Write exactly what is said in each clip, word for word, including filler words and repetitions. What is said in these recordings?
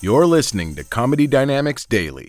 You're listening to Comedy Dynamics Daily.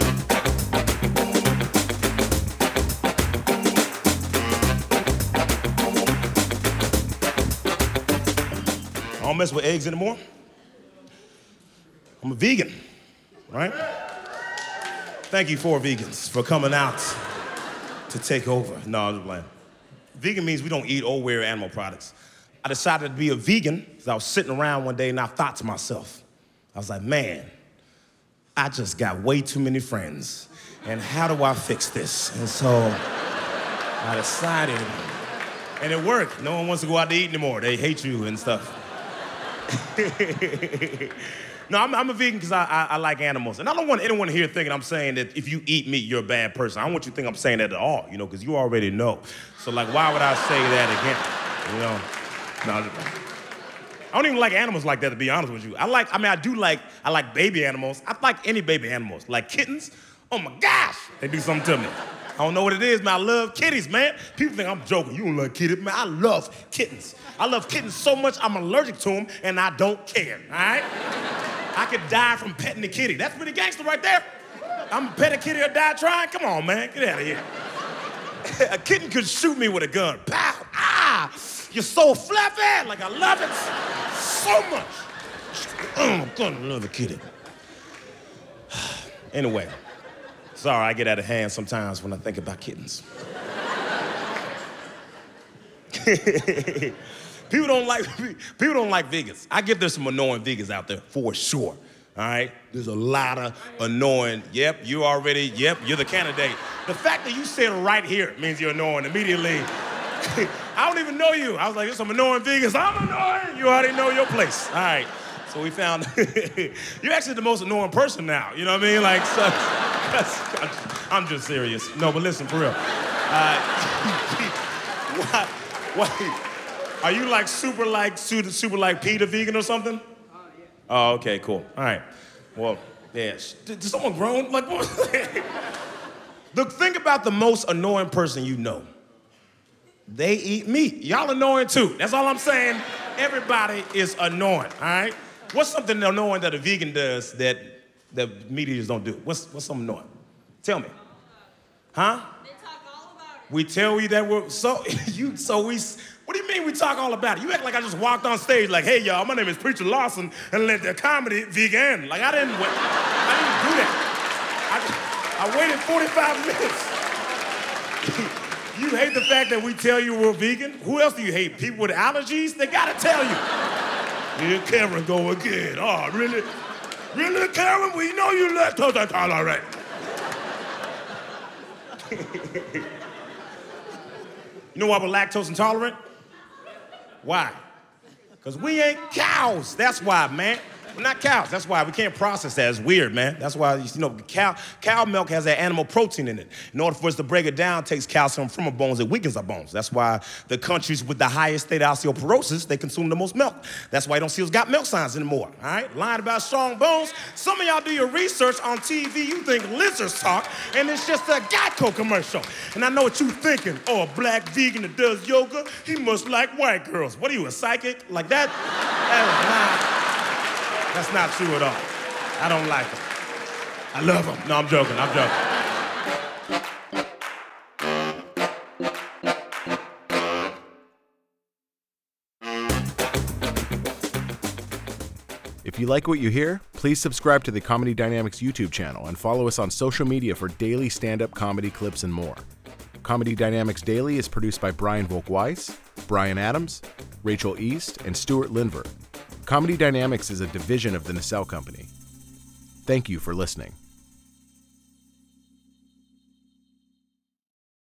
I don't mess with eggs anymore. I'm a vegan, right? Thank you for vegans for coming out to take over. No, I'm just playing. Vegan means we don't eat or wear animal products. I decided to be a vegan because I was sitting around one day and I thought to myself, I was like, man, I just got way too many friends. And how do I fix this? And so I decided, and it worked. No one wants to go out to eat anymore. They hate you and stuff. No, I'm, I'm a vegan because I, I, I like animals. And I don't want anyone here thinking I'm saying that if you eat meat, you're a bad person. I don't want you to think I'm saying that at all, you know, because you already know. So, like, why would I say that again? You know? No, I don't even like animals like that, to be honest with you. I like, I mean, I do like, I like baby animals. I like any baby animals. Like kittens, oh my gosh, they do something to me. I don't know what it is, man. I love kitties, man. People think I'm joking. You don't like kitties, man. I love kittens. I love kittens so much I'm allergic to them, and I don't care, all right? I could die from petting a kitty. That's pretty gangster right there. I'm gonna pet a kitty or die trying? Come on, man, get out of here. A kitten could shoot me with a gun. Pow, ah, you're so fluffy. Like, I love it so much. Oh, I'm gonna love a kitty. Anyway, sorry, I get out of hand sometimes when I think about kittens. People don't like people don't like vegans. I get there's some annoying vegans out there for sure. All right? There's a lot of annoying, yep, you already, yep, you're the candidate. The fact that you said right here means you're annoying immediately. I don't even know you. I was like, there's some annoying vegans. I'm annoying. You already know your place. All right. So we found you're actually the most annoying person now. You know what I mean? Like, so, I'm just serious. No, but listen, for real. Uh, why, why, are you like super like super, super like Peter vegan or something? Uh, yeah. Oh, okay, cool. All right. Well, yeah. Did, did someone groan? Like, what? The thing about the most annoying person you know, they eat meat. Y'all annoying too. That's all I'm saying. Everybody is annoying, all right? What's something annoying that a vegan does that that meat eaters don't do? What's what's something annoying? Tell me. Huh? They talk all about it. We tell you that we're so you so we. What do you mean we talk all about it? You act like I just walked on stage like, hey y'all, my name is Preacher Lawson and let the comedy vegan. Like I didn't wait. I didn't do that. I, I waited forty-five minutes. You hate the fact that we tell you we're vegan? Who else do you hate? People with allergies? They gotta tell you. Here Karen go again. Oh, really? Really, Karen? We know you lactose intolerant. You know why we're lactose intolerant? Why? Because we ain't cows. That's why, man. We're not cows. That's why we can't process that. It's weird, man. That's why, you know, cow, cow milk has that animal protein in it. In order for us to break it down, it takes calcium from our bones. It weakens our bones. That's why the countries with the highest state of osteoporosis, they consume the most milk. That's why you don't see us got milk signs anymore, all right? Lying about strong bones. Some of y'all do your research on T V. You think lizards talk, and it's just a Geico commercial. And I know what you thinking. Oh, a black vegan that does yoga, he must like white girls. What are you, a psychic? Like that? That is not... That's not true at all. I don't like them. I love them. No, I'm joking. I'm joking. If you like what you hear, please subscribe to the Comedy Dynamics YouTube channel and follow us on social media for daily stand-up comedy clips and more. Comedy Dynamics Daily is produced by Brian Volk-Weiss, Brian Adams, Rachel East, and Stuart Lindver. Comedy Dynamics is a division of the Nacelle Company. Thank you for listening.